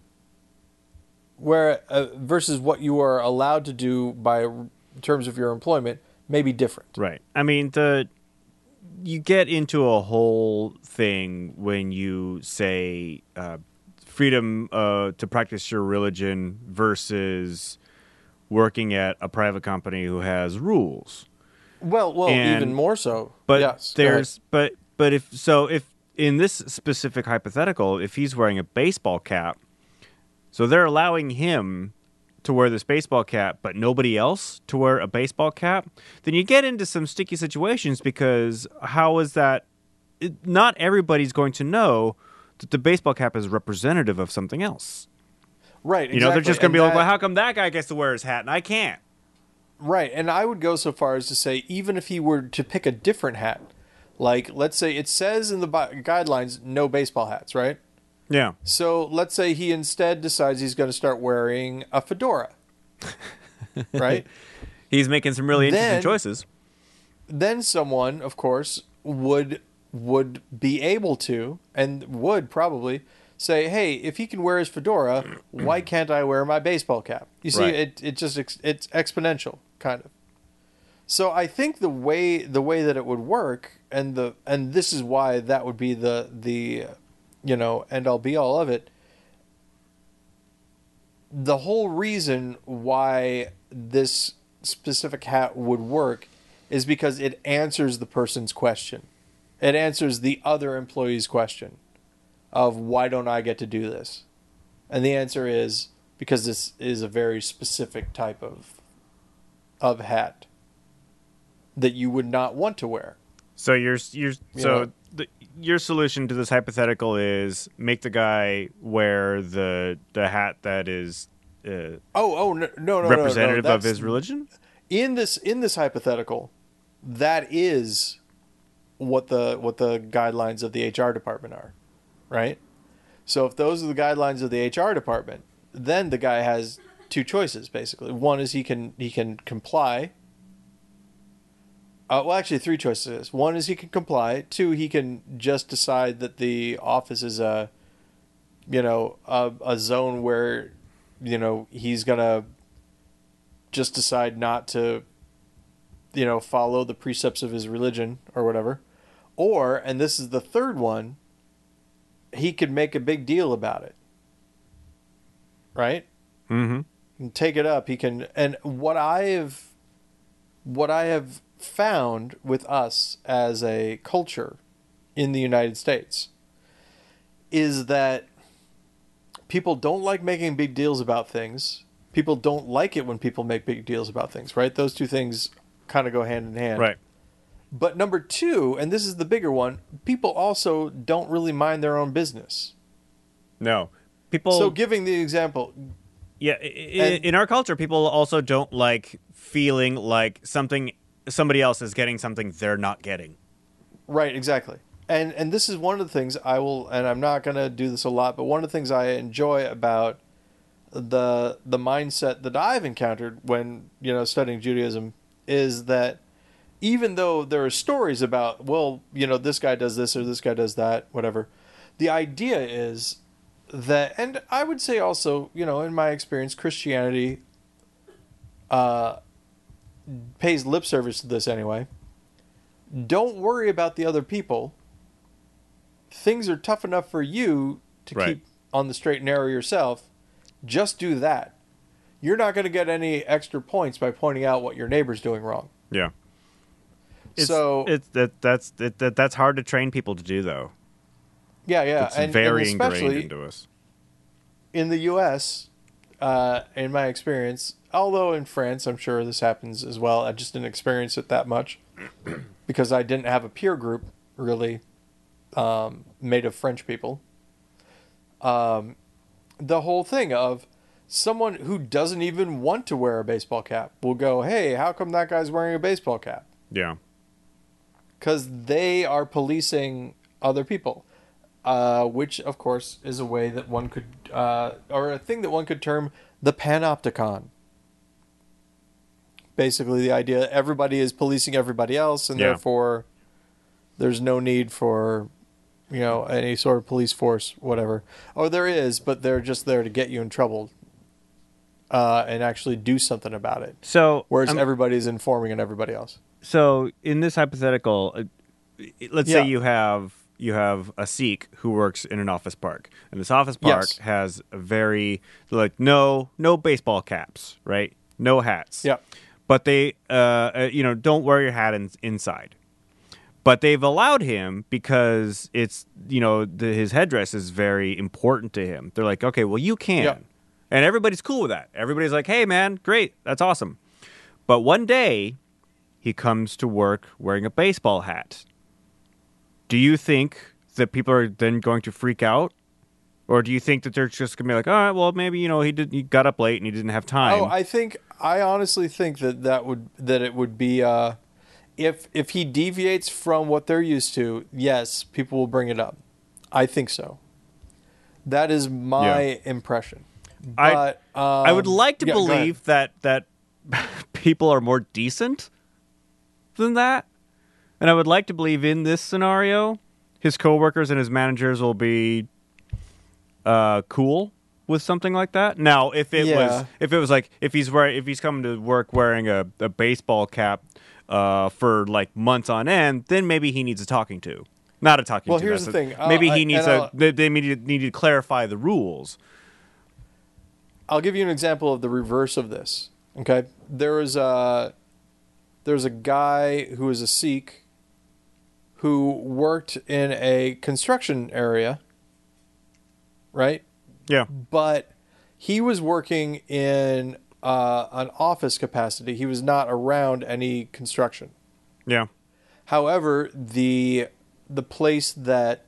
versus what you are allowed to do by terms of your employment, may be different. Right. I mean, you get into a whole thing when you say freedom to practice your religion versus working at a private company who has rules. Well, even more so. But yes, but if in this specific hypothetical, if he's wearing a baseball cap, so they're allowing him to wear this baseball cap, but nobody else to wear a baseball cap, then you get into some sticky situations, because how is that? Not everybody's going to know that the baseball cap is representative of something else. Right, exactly. You know, they're just going to be like, well, how come that guy gets to wear his hat and I can't? Right, and I would go so far as to say, even if he were to pick a different hat, like, let's say it says in the guidelines, no baseball hats, right? Yeah. So let's say he instead decides he's going to start wearing a fedora, right? He's making some really interesting choices. Then someone, of course, would be able to, and would probably say, hey, if he can wear his fedora, why can't I wear my baseball cap? You see, right. It's exponential, kind of. So I think the way that it would work, and this is why that would be the end all be all of it. The whole reason why this specific hat would work is because it answers the person's question. It answers the other employee's question of, why don't I get to do this? And the answer is because this is a very specific type of hat that you would not want to wear. So your solution to this hypothetical is make the guy wear the hat that is representative of his religion? In this hypothetical, that is what the guidelines of the HR department are, right? So if those are the guidelines of the HR department, then the guy has two choices basically. One is he can comply. Well, actually, three choices. One is he can comply. Two, he can just decide that the office is a zone where, he's gonna just decide not to, follow the precepts of his religion or whatever. Or, and this is the third one, he could make a big deal about it. Right? Mm-hmm. And take it up. He can, and what I have found with us as a culture in the United States is that people don't like making big deals about things. People don't like it when people make big deals about things, right? Those two things kind of go hand in hand. Right. But number two, and this is the bigger one, people also don't really mind their own business. No. People. So giving the example. Yeah. In our culture, people also don't like feeling like somebody else is getting something they're not getting. Right, exactly. And this is one of the things I will, and I'm not going to do this a lot, but one of the things I enjoy about the mindset that I've encountered when, studying Judaism is that even though there are stories about, well, this guy does this or this guy does that, whatever, the idea is that, and I would say also, in my experience, Christianity pays lip service to this anyway. Don't worry about the other people. Things are tough enough for you to keep on the straight and narrow yourself. Just do that. You're not going to get any extra points by pointing out what your neighbor's doing wrong. Yeah. That's hard to train people to do, though. Yeah. It's very ingrained into us. In the U.S., in my experience, although in France, I'm sure this happens as well. I just didn't experience it that much because I didn't have a peer group really made of French people. The whole thing of someone who doesn't even want to wear a baseball cap will go, hey, how come that guy's wearing a baseball cap? Yeah. Because they are policing other people, which, of course, is a way that one could, or a thing that one could term the panopticon. Basically, the idea everybody is policing everybody else, and therefore there's no need for, any sort of police force, whatever. Or there is, but they're just there to get you in trouble and actually do something about it. So, whereas everybody's informing on everybody else. So, in this hypothetical, let's say you have a Sikh who works in an office park, and this office park has a very no baseball caps, right? No hats. Yeah. But they, don't wear your hat inside. But they've allowed him because it's, his headdress is very important to him. They're like, okay, well, you can. Yep. And everybody's cool with that. Everybody's like, hey, man, great. That's awesome. But one day, he comes to work wearing a baseball hat. Do you think that people are then going to freak out? Or do you think that they're just going to be like, all right, well, maybe, he got up late and he didn't have time? Oh, I honestly think that it would be, if he deviates from what they're used to, yes, people will bring it up. I think so. That is my impression. But, I would like to believe that people are more decent than that. And I would like to believe in this scenario, his coworkers and his managers will be cool with something like that. Now, if he's coming to work wearing a baseball cap for like months on end, then maybe he needs a talking to. Not a talking to. Well, here's the thing. Maybe he needs they need to clarify the rules. I'll give you an example of the reverse of this. Okay, there's a guy who is a Sikh who worked in a construction area, right? Yeah. But he was working in an office capacity. He was not around any construction. Yeah. However, the place that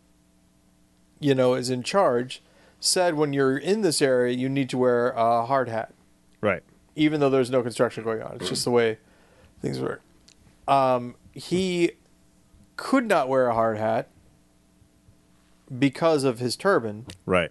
is in charge said when you're in this area, you need to wear a hard hat. Right. Even though there's no construction going on. It's just the way things work. He could not wear a hard hat because of his turban. Right.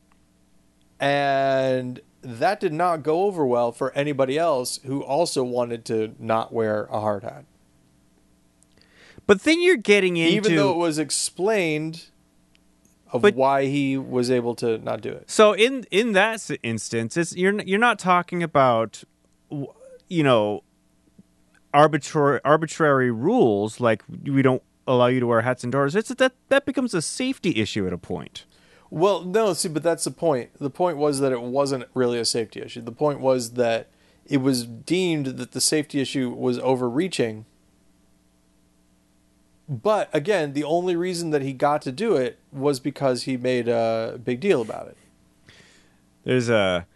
And that did not go over well for anybody else who also wanted to not wear a hard hat. But then you're getting into... Even though it was explained of why he was able to not do it. So in that instance, you're not talking about, arbitrary rules like we don't allow you to wear hats indoors. It's that becomes a safety issue at a point. Well, no, see, but that's the point. The point was that it wasn't really a safety issue. The point was that it was deemed that the safety issue was overreaching. But again, the only reason that he got to do it was because he made a big deal about it. There's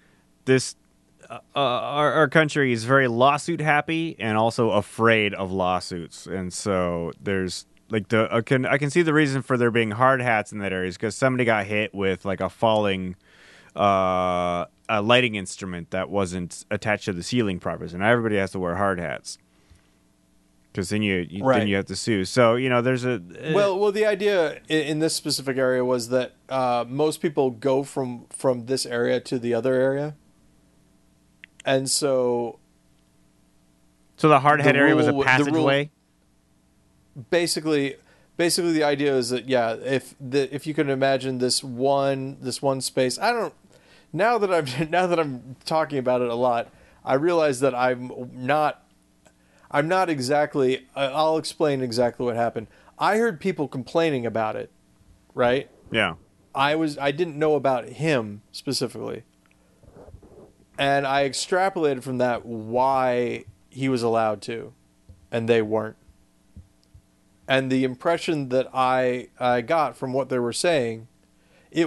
our country is very lawsuit happy and also afraid of lawsuits, and so there's like I can see the reason for there being hard hats in that area is because somebody got hit with like a falling a lighting instrument that wasn't attached to the ceiling properly, and everybody has to wear hard hats. Because then you have to sue. So there's a well, the idea in this specific area was that most people go from this area to the other area, and so the hard hat area was a passageway. Basically, the idea is that if you can imagine this one space, now that I'm talking about it a lot, I realize that I'm not exactly... I'll explain exactly what happened. I heard people complaining about it, right? Yeah. I didn't know about him specifically. And I extrapolated from that why he was allowed to, and they weren't. And the impression that I got from what they were saying, it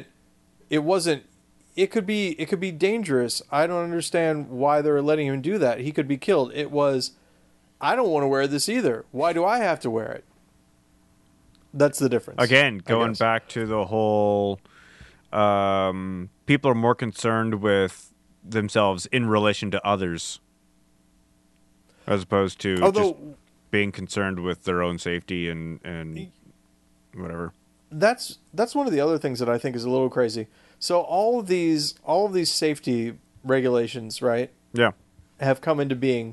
could be dangerous. I don't understand why they're letting him do that. He could be killed. It was... I don't want to wear this either. Why do I have to wear it? That's the difference. Again, going back to the whole, people are more concerned with themselves in relation to others, as opposed to just being concerned with their own safety and whatever. That's one of the other things that I think is a little crazy. So all of these safety regulations, right? Yeah. have come into being,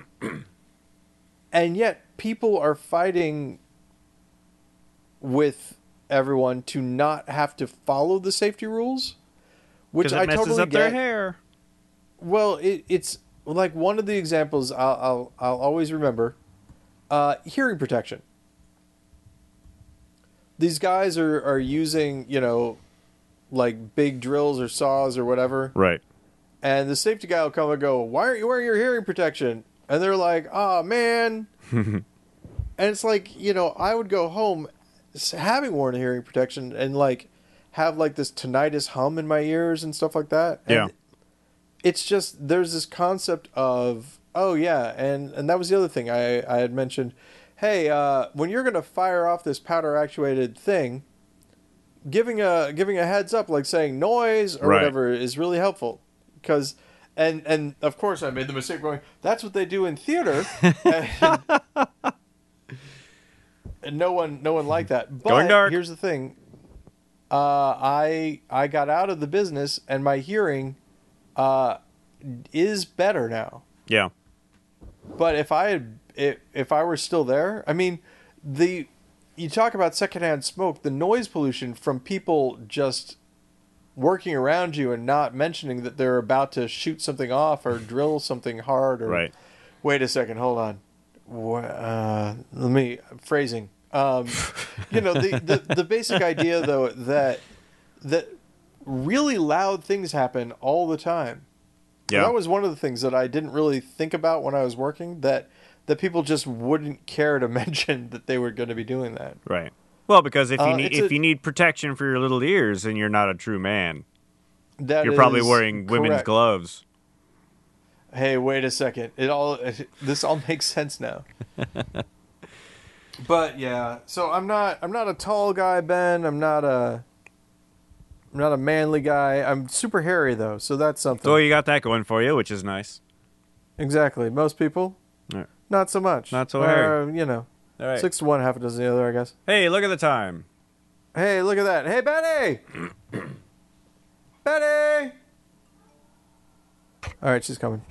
and yet people are fighting with everyone to not have to follow the safety rules, which I totally up get. Their hair. Well, it's like one of the examples I'll always remember. Hearing protection. These guys are using, like big drills or saws or whatever. Right. And the safety guy will come and go, "Why aren't you wearing your hearing protection?" And they're like, "Oh, man." And it's like, I would go home having worn a hearing protection and like have like this tinnitus hum in my ears and stuff like that. And yeah. It's just, there's this concept of, oh yeah. And that was the other thing I had mentioned. Hey, when you're going to fire off this powder actuated thing, giving a heads up, like saying noise or whatever is really helpful. Because, and of course I made the mistake of going, that's what they do in theater. And no one liked that. But going dark. Here's the thing. I got out of the business and my hearing is better now. Yeah. But if I were still there, I mean, you talk about secondhand smoke, the noise pollution from people just working around you and not mentioning that they're about to shoot something off or drill something hard or right. Wait a second, hold on. Let me phrasing. The basic idea though that really loud things happen all the time. Yeah. That was one of the things that I didn't really think about when I was working, that people just wouldn't care to mention that they were going to be doing that. Right. Well, because if you need protection for your little ears, then you're not a true man. You're probably wearing women's gloves. Hey, wait a second. This all makes sense now. But yeah, so I'm not a tall guy, Ben. I'm not a manly guy. I'm super hairy though, so that's something. So you got that going for you, which is nice. Exactly. Most people, not so much. Not so hairy. All right. 6 to 1, half a dozen the other, I guess. Hey, look at the time. Hey, look at that. Hey, Betty! Betty! All right, she's coming.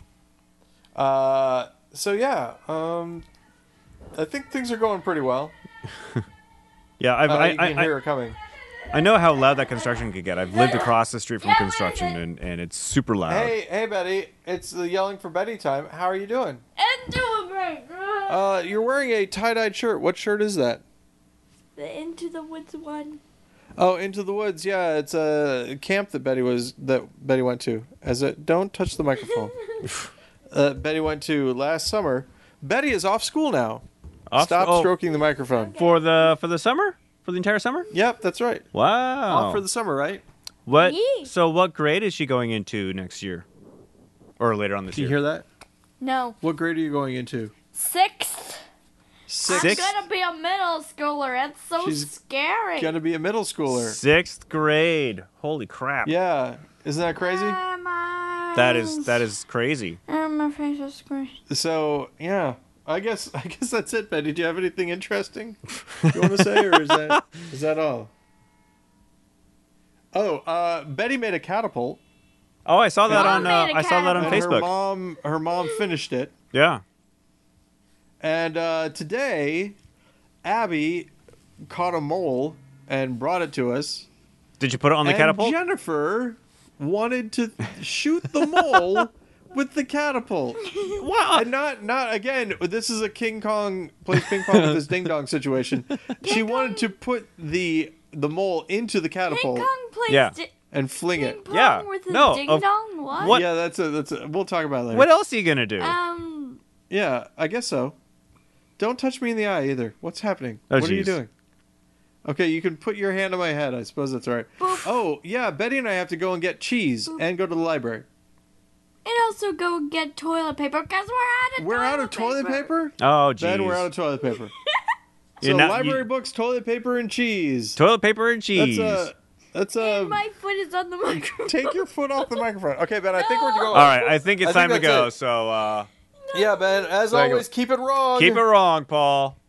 So yeah, I think things are going pretty well. Yeah, you can hear her coming. I know how loud that construction could get. I've lived across the street from construction, and it's super loud. Hey, Betty! It's the yelling for Betty time. How are you doing? I'm doing great. You're wearing a tie-dyed shirt. What shirt is that? The Into the Woods one. Oh, Into the Woods. Yeah, it's a camp that Betty went to. Don't touch the microphone. Betty went to last summer. Betty is off school now. Stop stroking the microphone. Okay. For the summer? For the entire summer? Yep, that's right. Wow. Off for the summer, right? What? Yee. So what grade is she going into next year? Or later on this year? Do you hear that? No. What grade are you going into? 6th. Sixth? I'm gonna be a middle schooler. That's so scary. Gonna be a middle schooler. 6th grade. Holy crap. Yeah. Isn't that crazy? That is crazy. My face is crazy. So, yeah. I guess that's it, Betty. Do you have anything interesting you want to say, or is that all? Oh, Betty made a catapult. Oh, I saw that on I saw that on Facebook. Her mom finished it. Yeah. And today, Abby caught a mole and brought it to us. Did you put it on the catapult? Jennifer wanted to shoot the mole with the catapult. Wow. And not again, this is a King Kong plays ping pong with this ding dong situation. She wanted to put the mole into the catapult. King Kong plays and fling it. ping pong Yeah. with his No, ding dong? what? Yeah, that's a we'll talk about it later. What else are you gonna do? Yeah, I guess so. Don't touch me in the eye either. What's happening? Oh, what are you geez. doing? Okay, you can put your hand on my head. I suppose that's all right. Boop. Oh, yeah, Betty and I have to go and get cheese and go to the library. And also go get toilet paper because We're out of toilet paper? Oh, geez. Ben, we're out of toilet paper. So You're not- library books, toilet paper, and cheese. Toilet paper and cheese. That's And my foot is on the microphone. Take your foot off the microphone. Okay, Ben, I think we're going. All right, I think it's I think time to that's go. it. So, Yeah, Ben, as There you go. always, keep it wrong. keep it wrong, Paul.